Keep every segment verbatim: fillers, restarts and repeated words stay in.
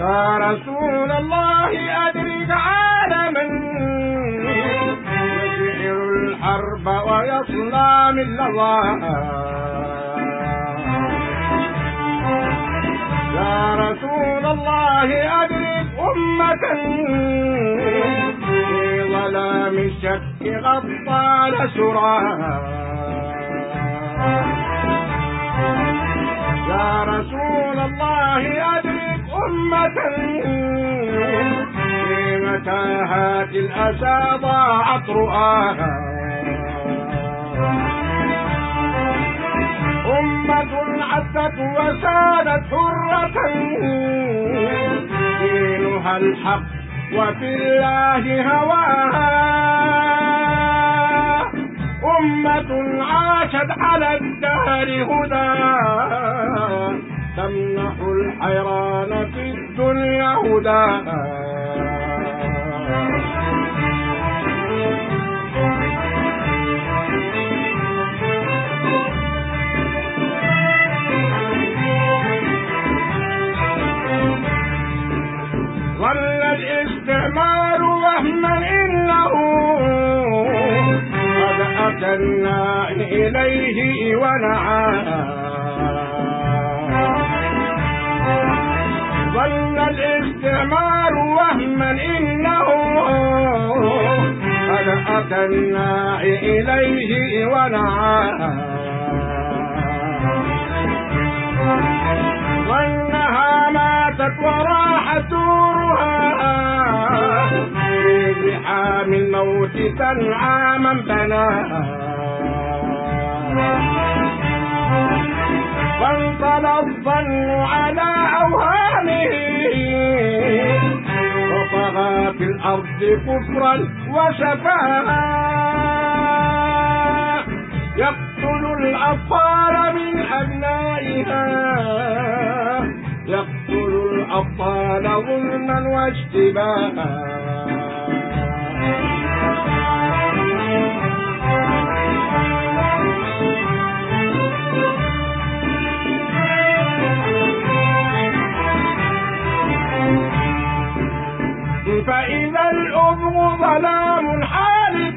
يا رسول الله أدرك عالما يشعر الحرب ويصلى من لظى. يا رسول الله أدرك أمة في ظلام الشك غطى سراها. يا رسول الله أدرك أمة في متاهات الأسى ضاعت رؤاها. أمة عزت وسادت حرة دينها الحق وفي الله هواها. أمة عاشت على الدهر هدى تمنح الحيران في الدنيا هدى. ظل الاستعمار وهما إنه قد أتنا إليه ونعى. ظل الاستعمار وهما إنه قد أتنا إليه ونعى. ظنها ماتت وراح دورها في زحام الموت تنعى من بناها. فانطلى الظن على أوهامه وطغى في الأرض كفرا وسفاها. يقتل الأطفال من أبنائها يقتل الأبطال ظلما واشتباها. فإذا الأفق ظلام حالك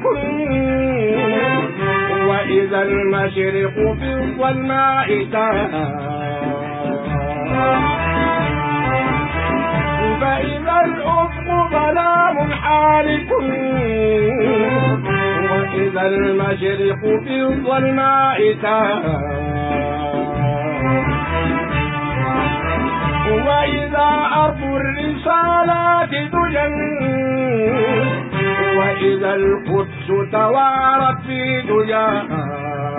وإذا المشرق في الظلماء تاها. فإذا الأفق ظلام حالك وإذا المشرق في الظلماء تاها. وإذا أرض الرسالات دجى وإذا القدس توارت في دجاها.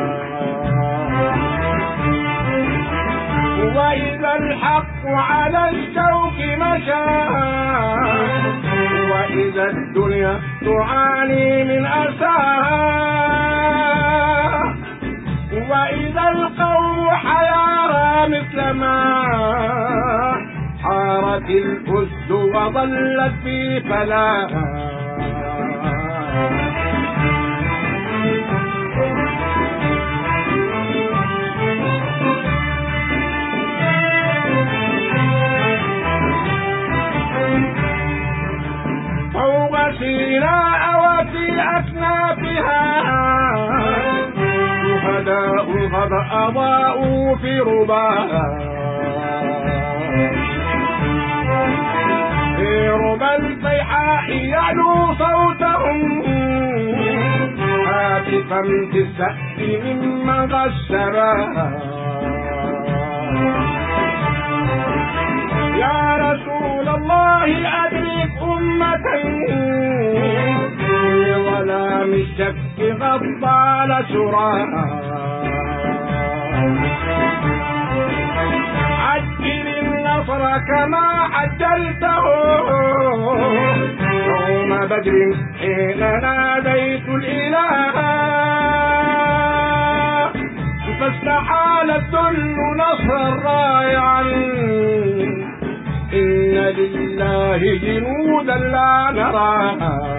وإذا الحق على الشوك مشى وإذا الدنيا تعاني من أساها. وإذا القوم حيارى مثل ما حارت الأسد وظلت في فلاها. فوق سيناء وفي أكنافها شهداء قد أضاءوا في رباها. في ربى الصيحاء يعلو صوتهم هاتفا في السقف ممن غشباها. يا رسول الله أدرك أمة في ظلام الشك غطى سراها. عجل النصر كما عجلته يوم بدر حين ناديت الإله. فاستحال الذل نصرا رايعا إن لله جنودا لا نراها.